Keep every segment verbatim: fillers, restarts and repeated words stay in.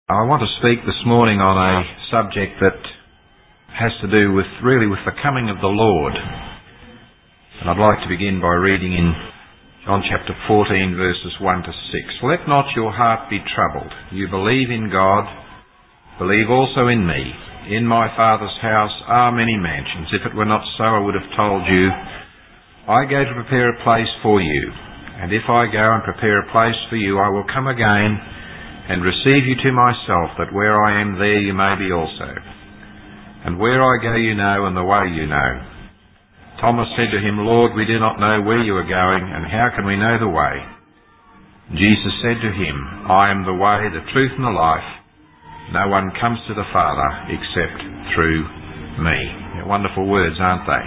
I want to speak this morning on a subject that has to do with, really, with the coming of the Lord. And I'd like to begin by reading in John chapter fourteen, verses one to six. Let not your heart be troubled. You believe in God, believe also in me. In my Father's house are many mansions. If it were not so, I would have told you. I go to prepare a place for you. And if I go and prepare a place for you, I will come again and receive you to myself, that where I am, there you may be also. And where I go you know, and the way you know. Thomas said to him, Lord, we do not know where you are going, and how can we know the way? Jesus said to him, I am the way, the truth, and the life. No one comes to the Father except through me. They're wonderful words, aren't they?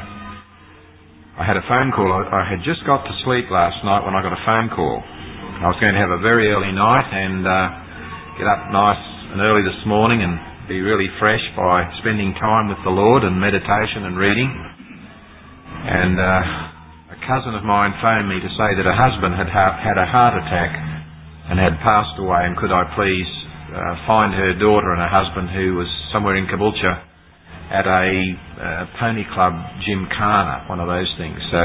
I had a phone call. I had just got to sleep last night when I got a phone call. I was going to have a very early night and uh, get up nice and early this morning and be really fresh by spending time with the Lord and meditation and reading. And uh, a cousin of mine phoned me to say that her husband had ha- had a heart attack and had passed away, and could I please uh, find her daughter and her husband, who was somewhere in Caboolture at a uh, pony club gymkhana, one of those things. So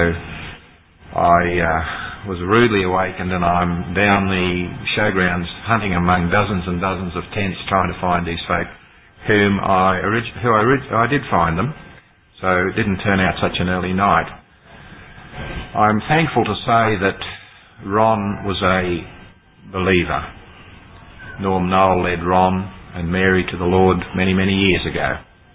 I uh, was rudely awakened, and I'm down the showgrounds hunting among dozens and dozens of tents trying to find these folk, whom I orig- who I, orig- I did find them, so it didn't turn out such an early night. I'm thankful to say that Ron was a believer. Norm Noel led Ron and Mary to the Lord many, many years ago,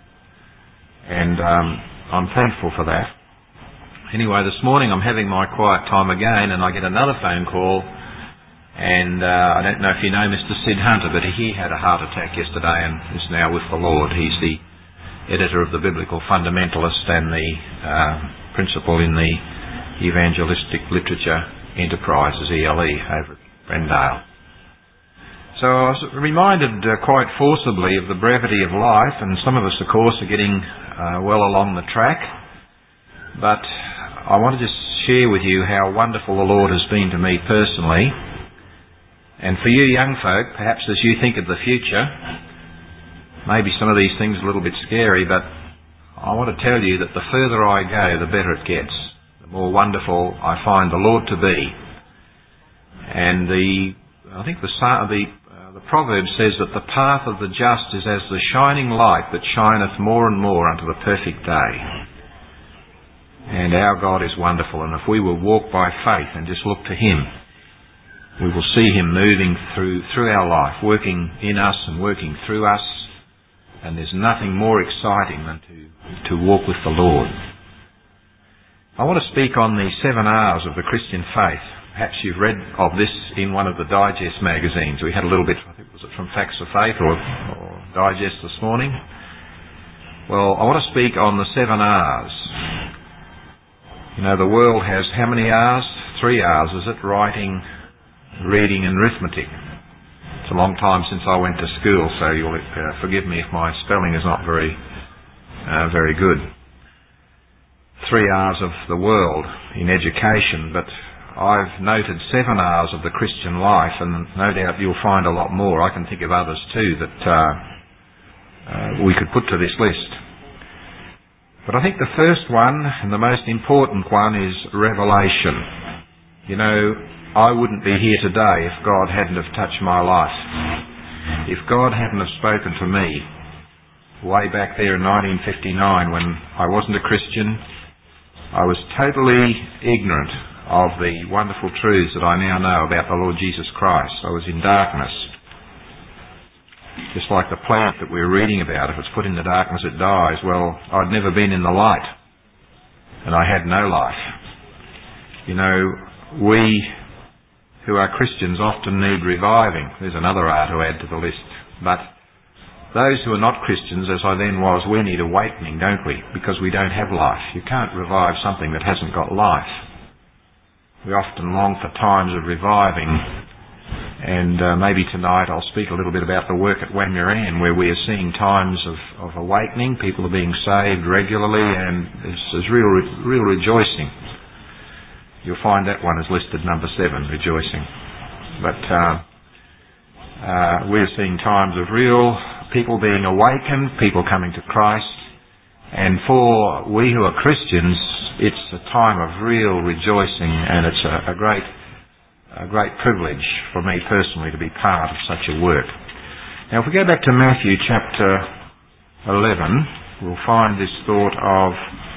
and um, I'm thankful for that. Anyway, this morning I'm having my quiet time again, and I get another phone call, and uh, I don't know if you know Mister Sid Hunter, but he had a heart attack yesterday and is now with the Lord. He's the editor of the Biblical Fundamentalist and the uh, principal in the Evangelistic Literature Enterprises, E L E, over at Brendale. So I was reminded uh, quite forcibly of the brevity of life, and some of us, of course, are getting uh, well along the track, but I want to just share with you how wonderful the Lord has been to me personally. And for you young folk, perhaps as you think of the future, maybe some of these things are a little bit scary, but I want to tell you that the further I go, the better it gets. The more wonderful I find the Lord to be. And the, I think the, the, uh, the proverb says that the path of the just is as the shining light that shineth more and more unto the perfect day. And our God is wonderful, and if we will walk by faith and just look to Him, we will see Him moving through through our life, working in us and working through us, and there's nothing more exciting than to, to walk with the Lord. I want to speak on the seven R's of the Christian faith. Perhaps you've read of this in one of the Digest magazines. We had a little bit, I think, was it from Facts of Faith or, or Digest this morning? Well, I want to speak on the seven R's. You know, the world has how many R's? Three R's, is it? Writing, reading and arithmetic. It's a long time since I went to school, so you'll uh, forgive me if my spelling is not very, uh, very good. Three R's of the world in education, but I've noted seven R's of the Christian life, and no doubt you'll find a lot more. I can think of others too that uh, uh, we could put to this list. But I think the first one, and the most important one, is revelation. You know, I wouldn't be here today if God hadn't have touched my life. If God hadn't have spoken to me way back there in nineteen fifty-nine when I wasn't a Christian, I was totally ignorant of the wonderful truths that I now know about the Lord Jesus Christ. I was in darkness. Just like the plant that we're reading about, if it's put in the darkness it dies. Well, I'd never been in the light, and I had no life. You know, we who are Christians often need reviving. There's another R to add to the list. But those who are not Christians, as I then was, we need awakening, don't we? Because we don't have life. You can't revive something that hasn't got life. We often long for times of reviving. And uh, maybe tonight I'll speak a little bit about the work at Wanmuran, where we are seeing times of, of awakening. People are being saved regularly, and there's, there's real, real rejoicing. You'll find that one is listed number seven, rejoicing. But uh, Uh, we're seeing times of real people being awakened, people coming to Christ. And for we who are Christians, it's a time of real rejoicing, and it's a, a great a great privilege for me personally to be part of such a work. Now, if we go back to Matthew chapter eleven, we'll find this thought of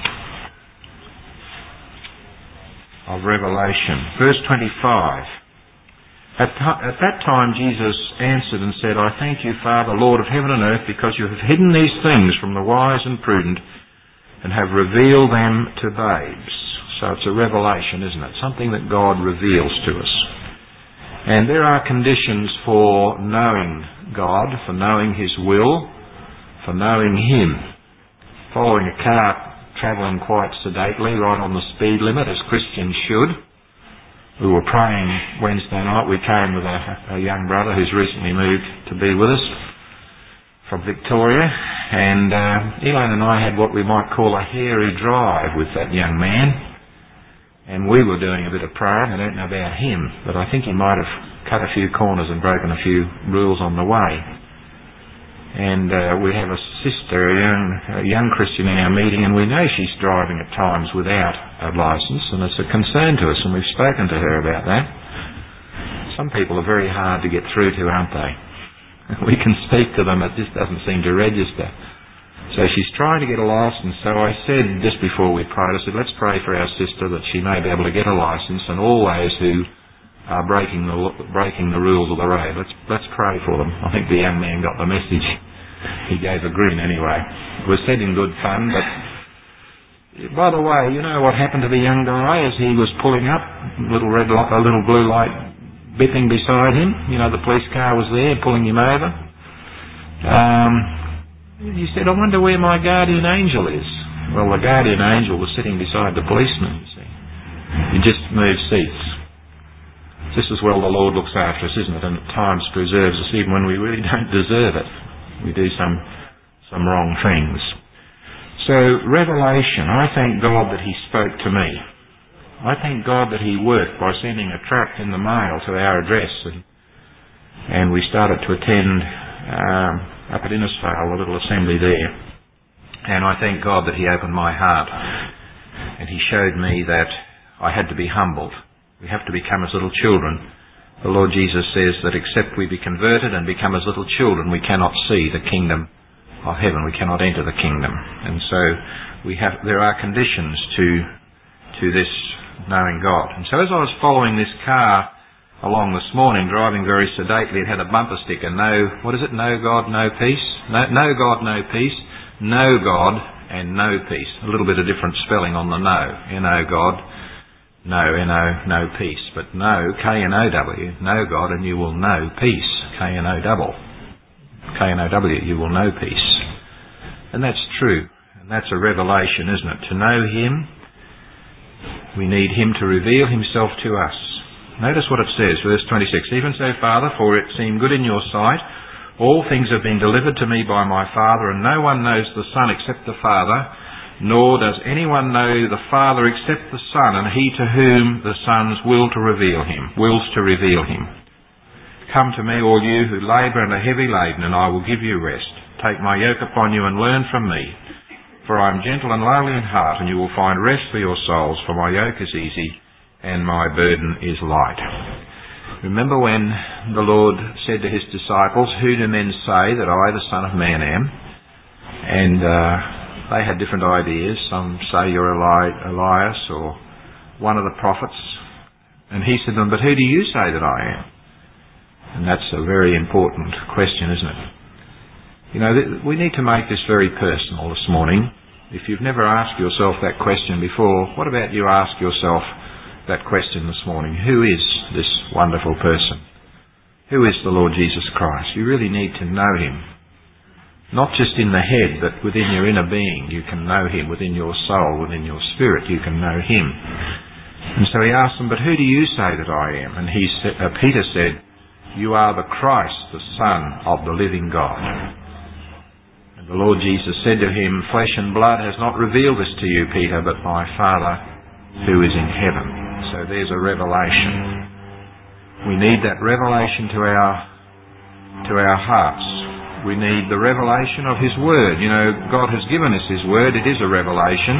of Revelation. Verse twenty-five. At, th- at that time Jesus answered and said, I thank you, Father, Lord of heaven and earth, because you have hidden these things from the wise and prudent and have revealed them to babes. So it's a revelation, isn't it? Something that God reveals to us. And there are conditions for knowing God, for knowing His will, for knowing Him. Following a car travelling quite sedately, right on the speed limit, as Christians should. We were praying Wednesday night. We came with a, a young brother who's recently moved to be with us from Victoria. And uh, Elaine and I had what we might call a hairy drive with that young man. And we were doing a bit of praying. I don't know about him, but I think he might have cut a few corners and broken a few rules on the way. And uh, we have a sister, a young, a young Christian in our meeting, and we know she's driving at times without a licence, and it's a concern to us, and we've spoken to her about that. Some people are very hard to get through to, aren't they? We can speak to them, it just doesn't seem to register. So she's trying to get a licence, so I said just before we prayed, I said, let's pray for our sister that she may be able to get a licence, and all those who are breaking the breaking the rules of the road, let's let's pray for them. I think the young man got the message. He gave a grin anyway. It was said in good fun, but by the way, you know what happened to the young guy as he was pulling up? A little red light, a little blue light bipping beside him. You know, the police car was there pulling him over. Um, he said, I wonder where my guardian angel is. Well, the guardian angel was sitting beside the policeman, you see. He just moved seats. Just as well the Lord looks after us, isn't it? And at times preserves us even when we really don't deserve it. We do some some wrong things. So, revelation. I thank God that He spoke to me. I thank God that He worked by sending a tract in the mail to our address, and and we started to attend um, up at Innisfail, a little assembly there. And I thank God that He opened my heart, and He showed me that I had to be humbled. We have to become as little children. The Lord Jesus says that except we be converted and become as little children, we cannot see the kingdom of heaven. We cannot enter the kingdom. And so we have, there are conditions to to this knowing God. And so as I was following this car along this morning, driving very sedately, it had a bumper sticker, no, what is it, no God, no peace? No, no God, no peace. No God and no peace. A little bit of different spelling on the no. N O God. No, N O, no peace. But no, K N O W, know God and you will know peace. K N O double. K N O W, you will know peace. And that's true. And that's a revelation, isn't it? To know Him, we need Him to reveal Himself to us. Notice what it says, verse twenty-six. Even so, Father, for it seemed good in your sight, all things have been delivered to me by my Father, and no one knows the Son except the Father, nor does anyone know the Father except the Son, and he to whom the Son's will to reveal him, wills to reveal him. Come to me, all you who labour and are heavy laden, and I will give you rest. Take my yoke upon you and learn from me, for I am gentle and lowly in heart, and you will find rest for your souls, for my yoke is easy and my burden is light. Remember when the Lord said to His disciples, who do men say that I, the Son of Man, am? And uh, they had different ideas. Some say you're Eli- Elias or one of the prophets. And He said to them, but who do you say that I am? And that's a very important question, isn't it? You know, th- we need to make this very personal this morning. If you've never asked yourself that question before, what about you ask yourself that question this morning? Who is this wonderful person? Who is the Lord Jesus Christ? You really need to know Him. Not just in the head, but within your inner being. You can know Him within your soul, within your spirit. You can know Him. And so He asked them, but who do you say that I am? And he said, uh, Peter said, you are the Christ, the Son of the living God. And the Lord Jesus said to him, flesh and blood has not revealed this to you, Peter, but my Father who is in heaven. So there's a revelation. We need that revelation to our to our hearts. We need the revelation of His Word. You know, God has given us His Word. It is a revelation.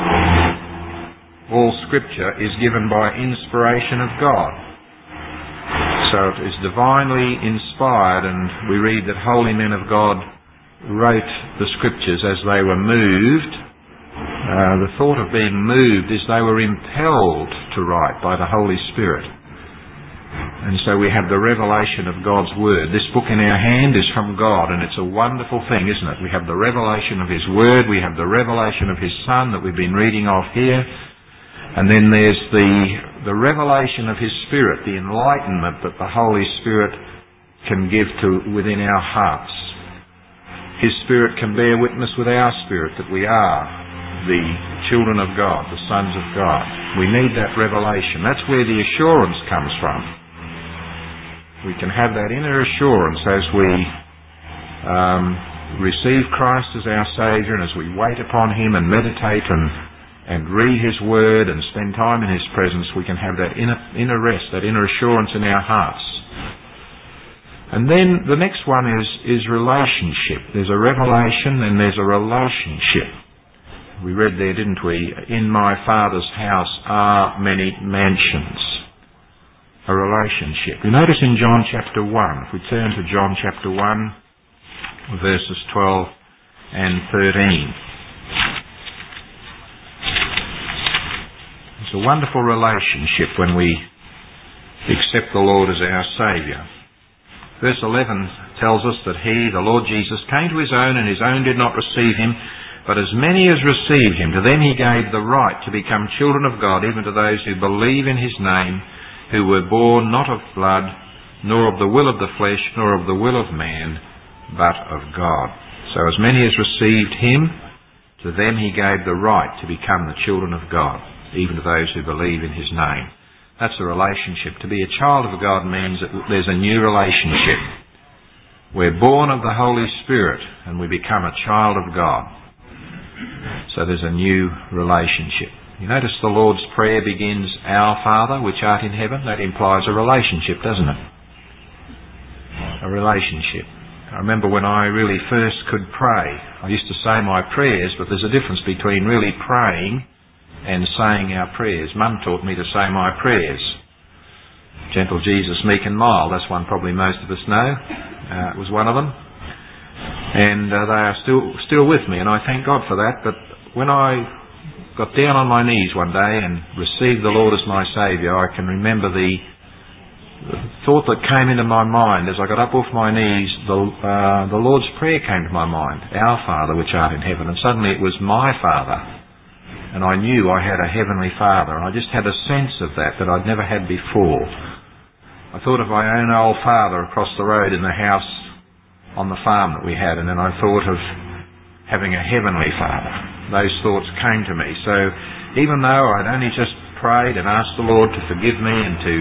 All Scripture is given by inspiration of God. So it is divinely inspired, and we read that holy men of God wrote the Scriptures as they were moved. Uh, the thought of being moved is they were impelled to write by the Holy Spirit. And so we have the revelation of God's Word. This book in our hand is from God, and it's a wonderful thing, isn't it? We have the revelation of His Word, we have the revelation of His Son that we've been reading of here, and then there's the, the revelation of His Spirit, the enlightenment that the Holy Spirit can give to within our hearts. His Spirit can bear witness with our spirit that we are the children of God, the sons of God. We need that revelation. That's where the assurance comes from. We can have that inner assurance as we um, receive Christ as our Saviour, and as we wait upon Him and meditate and, and read His Word and spend time in His presence, we can have that inner, inner rest, that inner assurance in our hearts. And then the next one is, is relationship. There's a revelation and there's a relationship. We read there, didn't we? In my Father's house are many mansions. A relationship. You notice in John chapter one, if we turn to John chapter one, verses twelve and thirteen. It's a wonderful relationship when we accept the Lord as our Saviour. Verse eleven tells us that He, the Lord Jesus, came to His own, and His own did not receive Him. But as many as received Him, to them He gave the right to become children of God, even to those who believe in His name, who were born not of blood, nor of the will of the flesh, nor of the will of man, but of God. So as many as received Him, to them He gave the right to become the children of God, even to those who believe in His name. That's a relationship. To be a child of God means that there's a new relationship. We're born of the Holy Spirit, and we become a child of God. So there's a new relationship. You notice the Lord's Prayer begins, Our Father, which art in heaven. That implies a relationship, doesn't it? A relationship. I remember when I really first could pray, I used to say my prayers, but there's a difference between really praying and saying our prayers. Mum taught me to say my prayers. Gentle Jesus, meek and mild. That's one probably most of us know. Uh, it was one of them. And uh, they are still still with me, and I thank God for that. But when I got down on my knees one day and received the Lord as my Saviour, I can remember the, the thought that came into my mind as I got up off my knees. The, uh, the Lord's Prayer came to my mind, Our Father which art in heaven. And suddenly it was my Father. And I knew I had a Heavenly Father. And I just had a sense of that that I'd never had before. I thought of my own old father across the road in the house on the farm that we had. And then I thought of having a Heavenly Father. Those thoughts came to me. So even though I'd only just prayed and asked the Lord to forgive me and to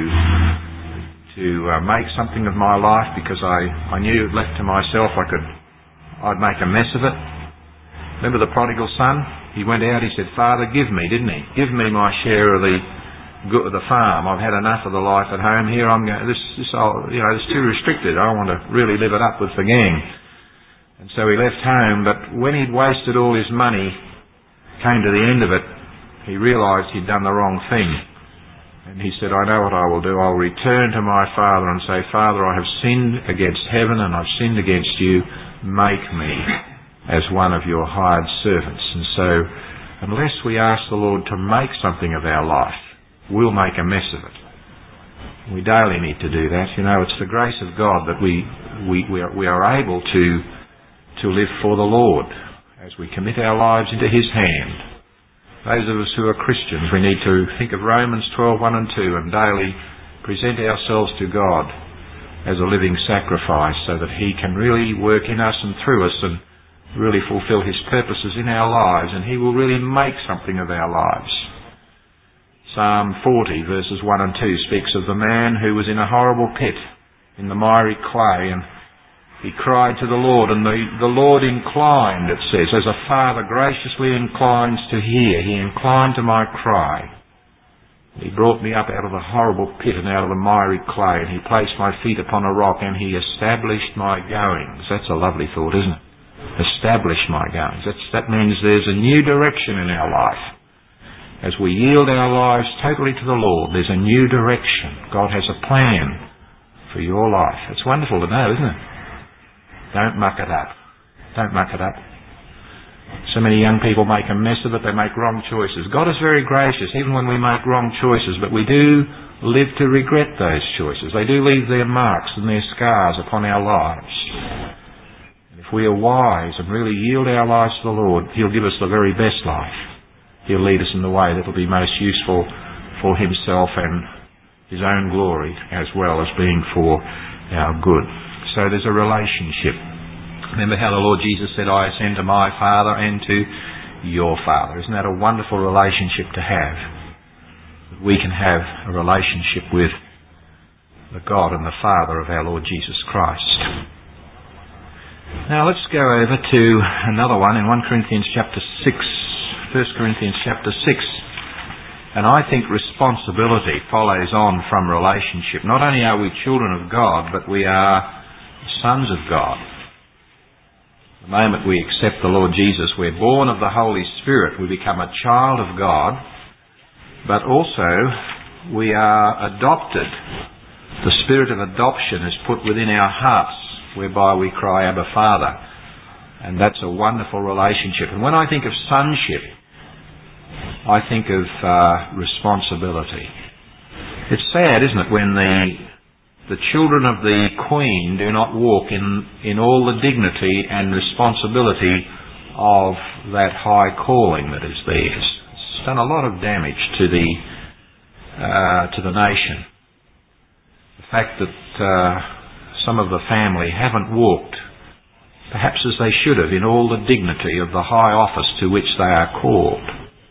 to uh, make something of my life, because I, I knew left to myself I could I'd make a mess of it. Remember the prodigal son? He went out, he said, Father, give me, didn't he? Give me my share of the good of the farm. I've had enough of the life at home here. I'm going this this you know it's too restricted. I want to really live it up with the gang. And so he left home, but when he'd wasted all his money, came to the end of it, he realised he'd done the wrong thing. And he said, I know what I will do. I'll return to my father and say, Father, I have sinned against heaven and I've sinned against you. Make me as one of your hired servants. And so, unless we ask the Lord to make something of our life, we'll make a mess of it. We daily need to do that. You know, it's the grace of God that we we we are, we are able to to live for the Lord as we commit our lives into His hand. Those of us who are Christians, we need to think of Romans twelve, one and two and daily present ourselves to God as a living sacrifice so that He can really work in us and through us and really fulfill His purposes in our lives, and He will really make something of our lives. Psalm forty verses one and two speaks of the man who was in a horrible pit in the miry clay, and he cried to the Lord, and the, the Lord inclined, it says, as a father graciously inclines to hear. He inclined to my cry. He brought me up out of the horrible pit and out of the miry clay, and he placed my feet upon a rock, and he established my goings. That's a lovely thought, isn't it? Establish my goings. That's, that means there's a new direction in our life. As we yield our lives totally to the Lord, there's a new direction. God has a plan for your life. It's wonderful to know, isn't it? Don't muck it up. Don't muck it up. So many young people make a mess of it. They make wrong choices. God is very gracious, even when we make wrong choices, but we do live to regret those choices. They do leave their marks and their scars upon our lives. And if we are wise and really yield our lives to the Lord, He'll give us the very best life. He'll lead us in the way that will be most useful for Himself and His own glory, as well as being for our good. So there's a relationship. Remember how the Lord Jesus said, I ascend to my Father and to your Father. Isn't that a wonderful relationship to have? That we can have a relationship with the God and the Father of our Lord Jesus Christ. Now let's go over to another one in First Corinthians chapter six. First Corinthians chapter six. And I think responsibility follows on from relationship. Not only are we children of God, but we are sons of God. The moment we accept the Lord Jesus, we're born of the Holy Spirit. We become a child of God, but also we are adopted. The spirit of adoption is put within our hearts, whereby we cry, Abba, Father. And that's a wonderful relationship. And when I think of sonship, I think of uh, responsibility. It's sad, isn't it, when the the children of the Queen do not walk in, in all the dignity and responsibility of that high calling that is theirs. It's done a lot of damage to the uh, to the nation. The fact that uh, some of the family haven't walked, perhaps as they should have, in all the dignity of the high office to which they are called.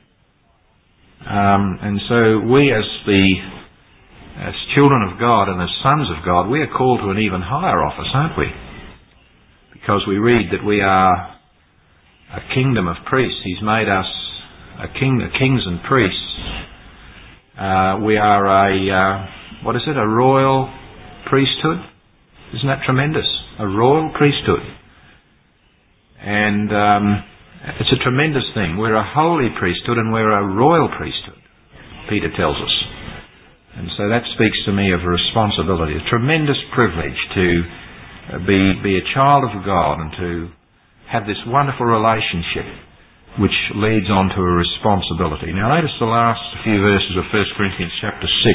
Um, and so we as the as children of God and as sons of God, we are called to an even higher office, aren't we? Because we read that we are a kingdom of priests. He's made us a king, a kings and priests. Uh, we are a, uh, what is it, a royal priesthood? Isn't that tremendous? A royal priesthood. And um, it's a tremendous thing. We're a holy priesthood and we're a royal priesthood, Peter tells us. And so that speaks to me of a responsibility, a tremendous privilege to be, be a child of God and to have this wonderful relationship which leads on to a responsibility. Now notice the last few verses of First Corinthians chapter six.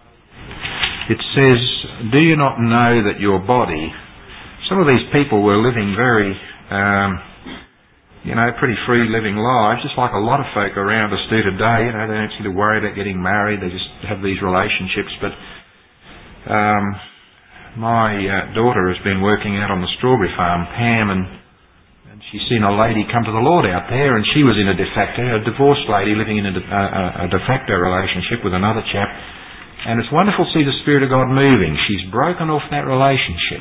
It says, do you not know that your body... Some of these people were living very... Um, you know, pretty free living lives, just like a lot of folk around us do today. You know, they don't seem to worry about getting married, they just have these relationships. But um, my uh, daughter has been working out on the strawberry farm, Pam, and, and she's seen a lady come to the Lord out there, and she was in a de facto, a divorced lady living in a de, a, a de facto relationship with another chap. And it's wonderful to see the Spirit of God moving. She's broken off that relationship.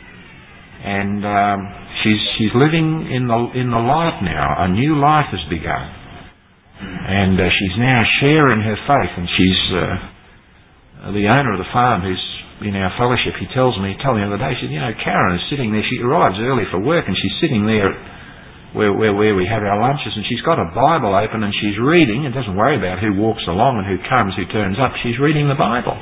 And um, she's she's living in the in the light now. A new life has begun, and uh, she's now sharing her faith. And she's uh, the owner of the farm, who's in our fellowship. He tells me, he told me the other day, she said, you know, Karen is sitting there. She arrives early for work, and she's sitting there where where where we have our lunches, and she's got a Bible open, and she's reading, and doesn't worry about who walks along and who comes, who turns up. She's reading the Bible.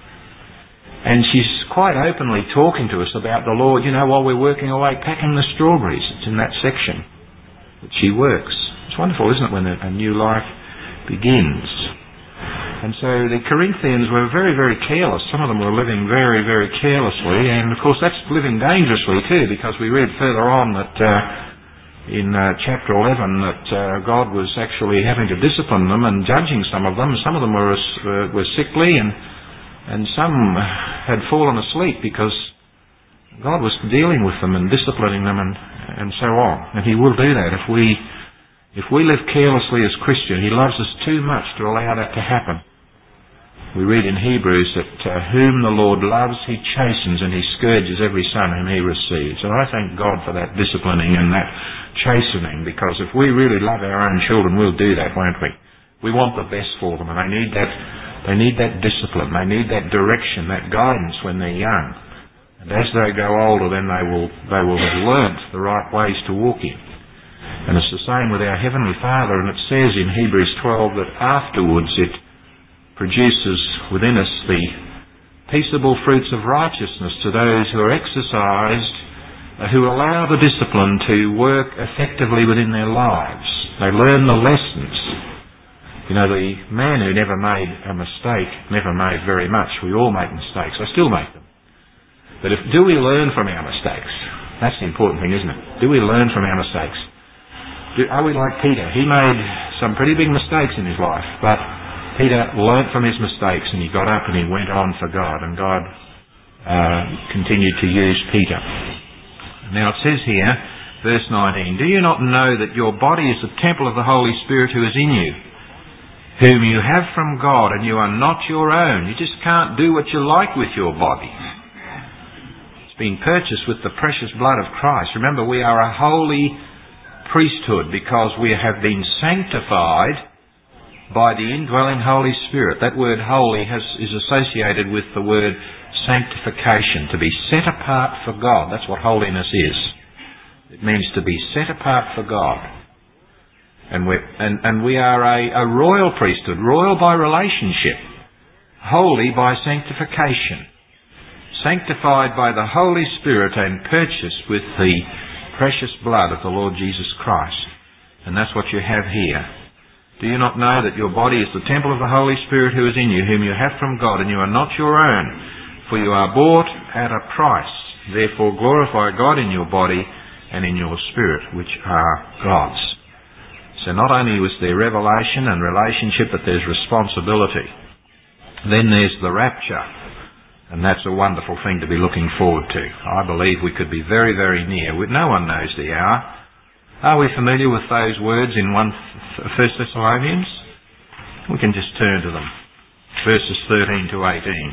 And she's quite openly talking to us about the Lord, you know, while we're working away packing the strawberries. It's in that section that she works. It's wonderful, isn't it, when a new life begins. And so the Corinthians were very, very careless. Some of them were living very, very carelessly. And of course that's living dangerously too, because we read further on that uh, in uh, chapter eleven that uh, God was actually having to discipline them and judging some of them. Some of them were, uh, were sickly, and And some had fallen asleep because God was dealing with them and disciplining them and, and so on. And He will do that if we if we live carelessly as Christians. He loves us too much to allow that to happen. We read in Hebrews that uh, whom the Lord loves, He chastens, and He scourges every son whom He receives. And I thank God for that disciplining and that chastening, because if we really love our own children, we'll do that, won't we? We want the best for them, and they need that They need that discipline. They need that direction, that guidance when they're young. And as they go older, then they will they will have learnt the right ways to walk in. And it's the same with our Heavenly Father, and it says in Hebrews twelve that afterwards it produces within us the peaceable fruits of righteousness to those who are exercised, uh, who allow the discipline to work effectively within their lives. They learn the lessons. You know, the man who never made a mistake never made very much. We all make mistakes. I still make them. But if, do we learn from our mistakes? That's the important thing, isn't it? Do we learn from our mistakes? Do, are we like Peter? He made some pretty big mistakes in his life, but Peter learnt from his mistakes and he got up and he went on for God, and God uh, continued to use Peter. Now it says here, verse nineteen, do you not know that your body is the temple of the Holy Spirit who is in you, whom you have from God, and you are not your own? You just can't do what you like with your body. It's been purchased with the precious blood of Christ. Remember, we are a holy priesthood because we have been sanctified by the indwelling Holy Spirit. That word holy has, is associated with the word sanctification, to be set apart for God. That's what holiness is. It means to be set apart for God. And, we're, and, and we are a, a royal priesthood, royal by relationship, holy by sanctification, sanctified by the Holy Spirit and purchased with the precious blood of the Lord Jesus Christ. And that's what you have here. Do you not know that your body is the temple of the Holy Spirit who is in you, whom you have from God, and you are not your own? For you are bought at a price. Therefore glorify God in your body and in your spirit, which are God's. So not only was there revelation and relationship, but there's responsibility. Then there's the rapture. And that's a wonderful thing to be looking forward to. I believe we could be very, very near. No one knows the hour. Are we familiar with those words in First Thessalonians? We can just turn to them. Verses thirteen to eighteen.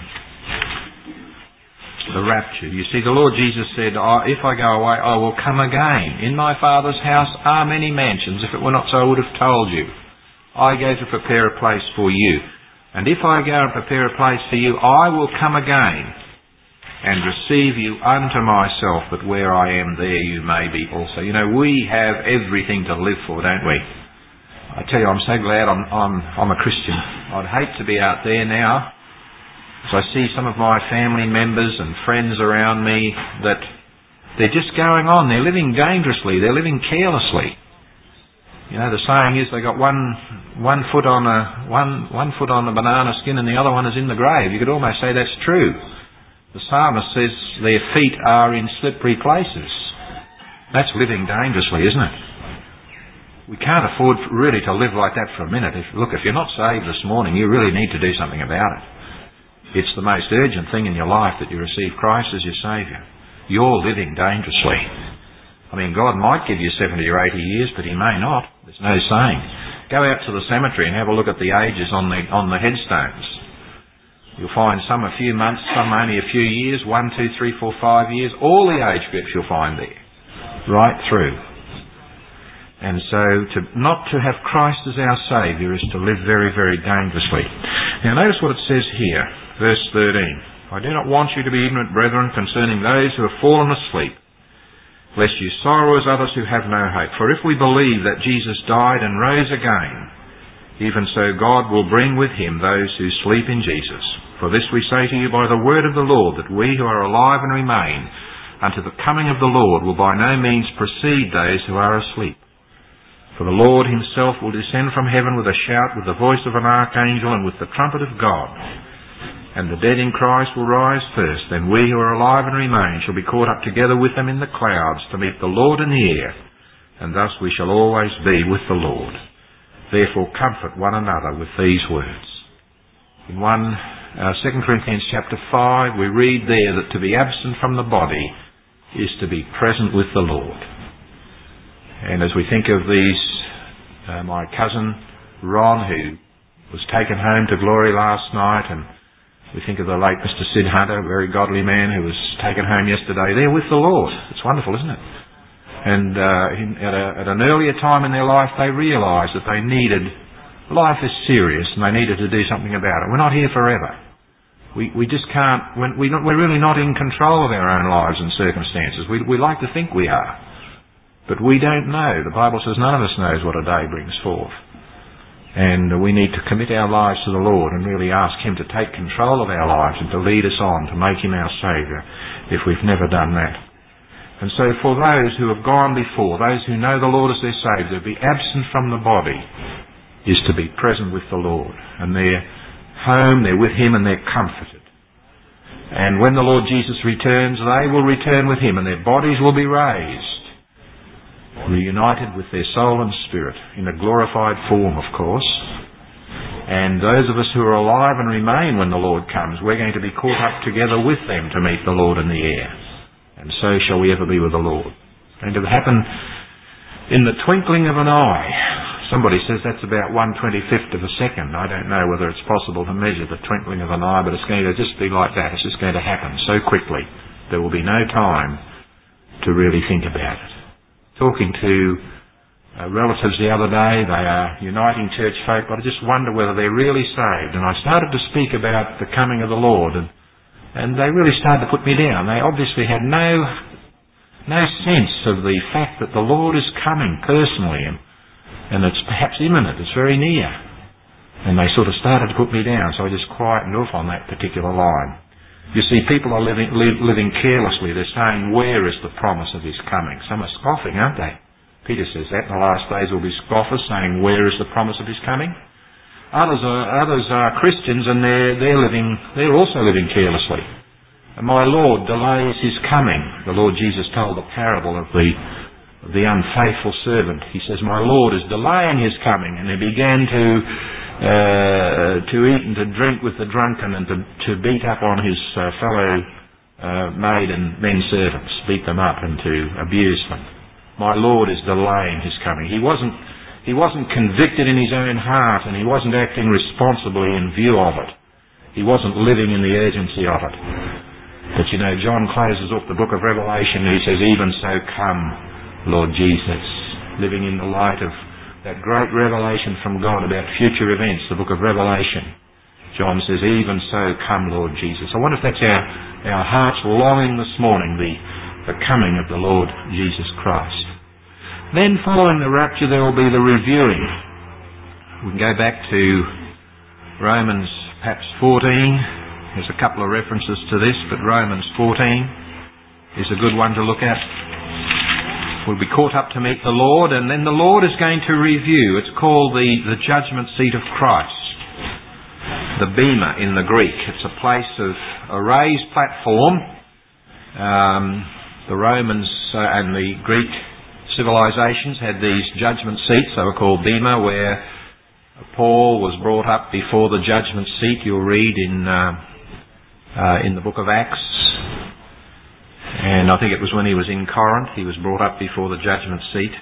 The rapture. You see, the Lord Jesus said, oh, if I go away, I will come again. In my Father's house are many mansions. If it were not so, I would have told you. I go to prepare a place for you. And if I go and prepare a place for you, I will come again and receive you unto myself, that where I am, there you may be also. You know, we have everything to live for, don't we? I tell you, I'm so glad I'm, I'm, I'm a Christian. I'd hate to be out there now. So I see some of my family members and friends around me that they're just going on. They're living dangerously. They're living carelessly. You know, the saying is they got one one foot on a one one foot on a banana skin and the other one is in the grave. You could almost say that's true. The psalmist says their feet are in slippery places. That's living dangerously, isn't it? We can't afford really to live like that for a minute. If, look, if you're not saved this morning, you really need to do something about it. It's the most urgent thing in your life that you receive Christ as your Saviour. You're living dangerously. I mean, God might give you seventy or eighty years, but He may not. There's no saying. Go out to the cemetery and have a look at the ages on the on the headstones. You'll find some a few months, some only a few years, one, two, three, four, five years. All the age groups you'll find there, right through. And so, to not to have Christ as our Saviour is to live very, very dangerously. Now, notice what it says here. Verse thirteen, I do not want you to be ignorant, brethren, concerning those who have fallen asleep, lest you sorrow as others who have no hope. For if we believe that Jesus died and rose again, even so God will bring with Him those who sleep in Jesus. For this we say to you by the word of the Lord, that we who are alive and remain unto the coming of the Lord will by no means precede those who are asleep. For the Lord Himself will descend from heaven with a shout, with the voice of an archangel, and with the trumpet of God. And the dead in Christ will rise first. Then we who are alive and remain shall be caught up together with them in the clouds to meet the Lord in the air. And thus we shall always be with the Lord. Therefore comfort one another with these words. In one, uh, Second Corinthians chapter five, we read there that to be absent from the body is to be present with the Lord. And as we think of these, uh, my cousin Ron, who was taken home to glory last night, and we think of the late Mister Sid Hunter, a very godly man who was taken home yesterday. They're with the Lord. It's wonderful, isn't it? And uh, at, a, at an earlier time in their life, they realised that they needed life is serious and they needed to do something about it. We're not here forever. We we just can't, we're, we're, not, we're really not in control of our own lives and circumstances. We, we like to think we are, but we don't know. The Bible says none of us knows what a day brings forth. And we need to commit our lives to the Lord and really ask Him to take control of our lives and to lead us on, to make Him our Saviour, if we've never done that. And so for those who have gone before, those who know the Lord as their Saviour, to be absent from the body is to be present with the Lord. And they're home, they're with Him, and they're comforted. And when the Lord Jesus returns, they will return with Him, and their bodies will be raised, reunited with their soul and spirit, in a glorified form, of course. And those of us who are alive and remain when the Lord comes, we're going to be caught up together with them to meet the Lord in the air. And so shall we ever be with the Lord. It's going to happen in the twinkling of an eye. Somebody says that's about one twenty-fifth of a second. I don't know whether it's possible to measure the twinkling of an eye, but it's going to just be like that. It's just going to happen so quickly. There will be no time to really think about it. Talking to uh, relatives the other day, they are uniting church folk, but I just wonder whether they're really saved. And I started to speak about the coming of the Lord, and, and they really started to put me down. They obviously had no, no sense of the fact that the Lord is coming personally, and And it's perhaps imminent, it's very near. And they sort of started to put me down, so I just quietened off on that particular line. You see, people are living, li- living carelessly. They're saying, where is the promise of His coming? Some are scoffing, aren't they? Peter says that in the last days will be scoffers saying, where is the promise of His coming? Others are, others are Christians, and they're, they're living, they're also living carelessly. And my Lord delays His coming. The Lord Jesus told the parable of the the unfaithful servant. He says, my Lord is delaying His coming, and he began to uh, to eat and to drink with the drunken, and to, to beat up on his uh, fellow uh, maid and men servants, beat them up and to abuse them. My Lord is delaying His coming. He wasn't he wasn't convicted in his own heart, and he wasn't acting responsibly in view of it. He wasn't living in the urgency of it. But you know, John closes off the book of Revelation, and he says, even so come, Lord Jesus, living in the light of that great revelation from God about future events, the book of Revelation. John says, even so come, Lord Jesus. I wonder if that's our, our heart's longing this morning, the, the coming of the Lord Jesus Christ. Then following the rapture there will be the reviewing. We can go back to Romans perhaps fourteen. There's a couple of references to this, but Romans fourteen is a good one to look at. We'll be caught up to meet the Lord, and then the Lord is going to review. It's called the, the judgment seat of Christ. The bema in the Greek. It's a place of a raised platform. Um, the Romans uh, and the Greek civilizations had these judgment seats. They were called bema, where Paul was brought up before the judgment seat. You'll read in, uh, uh, in the book of Acts. And I think it was when he was in Corinth, he was brought up before the judgment seat.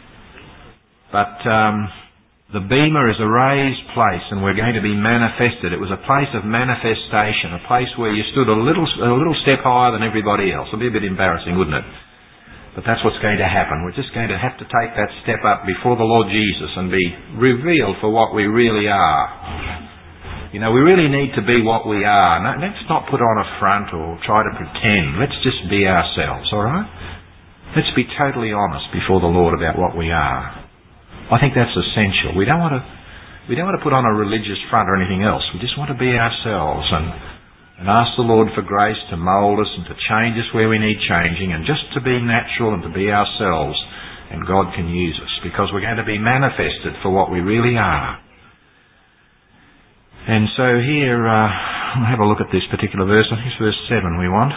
But um, the bema is a raised place, and we're going to be manifested. It was a place of manifestation, a place where you stood a little a little step higher than everybody else. It'd be a bit embarrassing, wouldn't it? But that's what's going to happen. We're just going to have to take that step up before the Lord Jesus and be revealed for what we really are. You know, we really need to be what we are. No, let's not put on a front or try to pretend. Let's just be ourselves, all right? Let's be totally honest before the Lord about what we are. I think that's essential. We don't want to we don't want to put on a religious front or anything else. We just want to be ourselves and, and ask the Lord for grace to mould us and to change us where we need changing, and just to be natural and to be ourselves, and God can use us, because we're going to be manifested for what we really are. And so here, uh, we'll have a look at this particular verse. I think it's verse seven we want.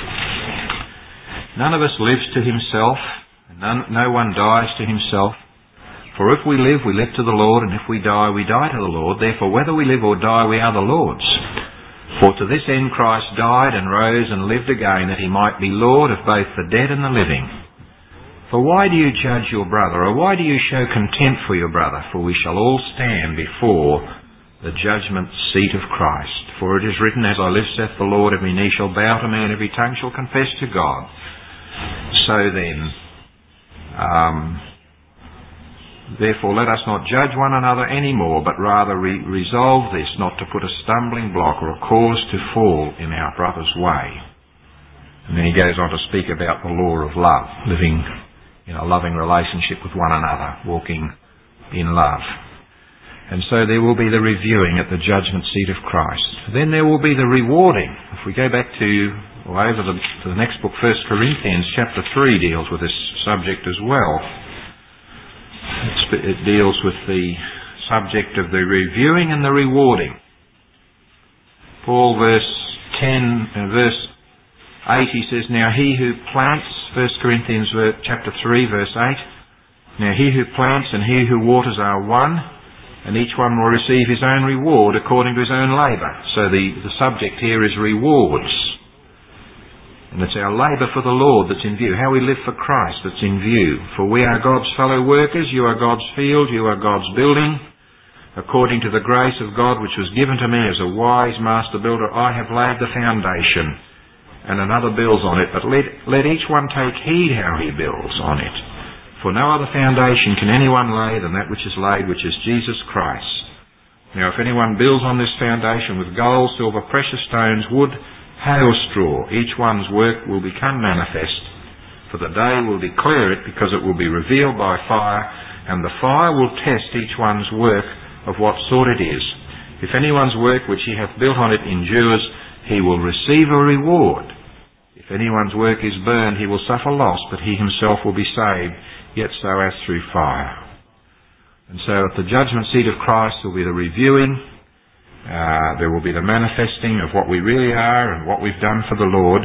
None of us lives to himself, and none, no one dies to himself. For if we live, we live to the Lord, and if we die, we die to the Lord. Therefore, whether we live or die, we are the Lord's. For to this end Christ died and rose and lived again, that he might be Lord of both the dead and the living. For why do you judge your brother, or why do you show contempt for your brother? For we shall all stand before the judgment seat of Christ. For it is written, as I live, saith the Lord, every knee shall bow to me, and every tongue shall confess to God. So then, um, Therefore let us not judge one another any more, but rather re- resolve this, not to put a stumbling block or a cause to fall in our brother's way. And then he goes on to speak about the law of love, living in a loving relationship with one another, walking in love. And so there will be the reviewing at the judgment seat of Christ. Then there will be the rewarding. If we go back to, or over the, to the next book, First Corinthians, chapter three deals with this subject as well. It's, it deals with the subject of the reviewing and the rewarding. Paul, verse ten, uh, verse eight, he says, "Now he who plants," First Corinthians chapter three, verse eight, "Now he who plants and he who waters are one, and each one will receive his own reward according to his own labour." So the, the subject here is rewards. And it's our labour for the Lord that's in view, how we live for Christ that's in view. "For we are God's fellow workers, you are God's field, you are God's building. According to the grace of God which was given to me as a wise master builder, I have laid the foundation, and another builds on it. But let, let each one take heed how he builds on it. For no other foundation can anyone lay than that which is laid, which is Jesus Christ. Now if anyone builds on this foundation with gold, silver, precious stones, wood, hay or straw, each one's work will become manifest. For the day will declare it, because it will be revealed by fire, and the fire will test each one's work of what sort it is. If anyone's work which he hath built on it endures, he will receive a reward. If anyone's work is burned, he will suffer loss, but he himself will be saved, yet so as through fire." And so at the judgment seat of Christ there will be the reviewing, uh, there will be the manifesting of what we really are and what we've done for the Lord,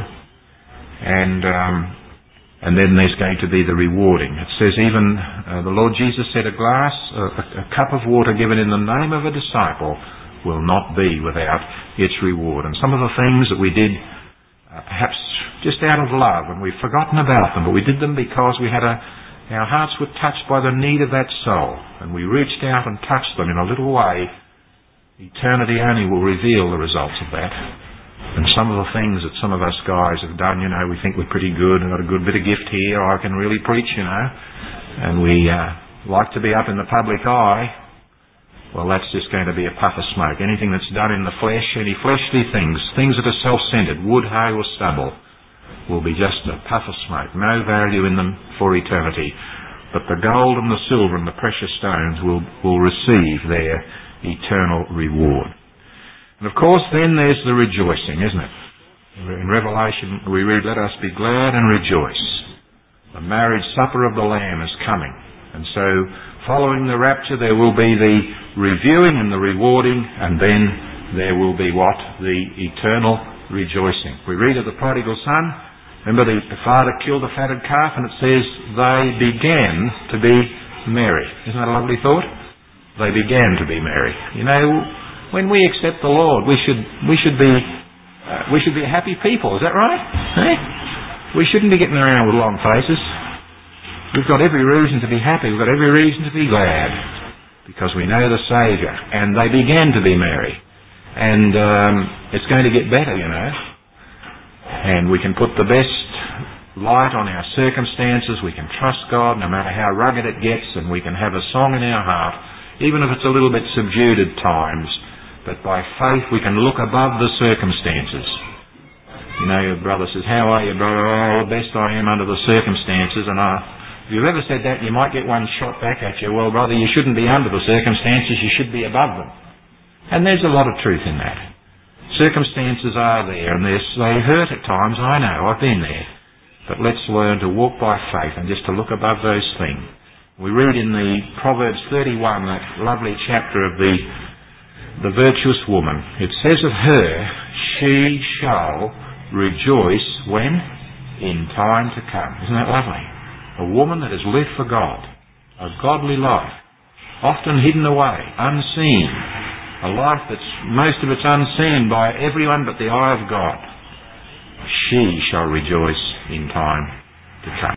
and um, and then there's going to be the rewarding. It says even, uh, the Lord Jesus said, a glass, a, a cup of water given in the name of a disciple will not be without its reward. And some of the things that we did, uh, perhaps just out of love, and we've forgotten about them, but we did them because we had a Our hearts were touched by the need of that soul, and we reached out and touched them in a little way. Eternity only will reveal the results of that. And some of the things that some of us guys have done, you know, we think we're pretty good, and got a good bit of gift here, I can really preach, you know, and we uh, like to be up in the public eye. Well, that's just going to be a puff of smoke. Anything that's done in the flesh, any fleshly things, things that are self-centered, wood, hay or stubble, will be just a puff of smoke. No value in them for eternity. But the gold and the silver and the precious stones will, will receive their eternal reward. And of course then there's the rejoicing, isn't it? In Revelation we read, "Let us be glad and rejoice. The marriage supper of the Lamb is coming." And so following the rapture there will be the reviewing and the rewarding, and then there will be what? The eternal rejoicing. We read of the prodigal son. Remember, the, the father killed the fatted calf, and it says they began to be merry. Isn't that a lovely thought? They began to be merry. You know, when we accept the Lord, we should we should be uh, we should be a happy people. Is that right? Eh? We shouldn't be getting around with long faces. We've got every reason to be happy. We've got every reason to be glad, because we know the Saviour. And they began to be merry. And um, it's going to get better, you know. And we can put the best light on our circumstances. We can trust God no matter how rugged it gets, and we can have a song in our heart, even if it's a little bit subdued at times. But by faith we can look above the circumstances. You know, your brother says, "How are you, brother?" "Oh, the best I am under the circumstances." And I, if you've ever said that, you might get one shot back at you. "Well, brother, you shouldn't be under the circumstances, you should be above them." And there's a lot of truth in that. Circumstances are there, and they hurt at times, I know, I've been there. But let's learn to walk by faith and just to look above those things. We read in the Proverbs thirty-one, that lovely chapter of the, the virtuous woman. It says of her, "She shall rejoice when? In time to come." Isn't that lovely? A woman that has lived for God, a godly life, often hidden away, unseen, a life that's most of it's unseen by everyone but the eye of God. She shall rejoice in time to come.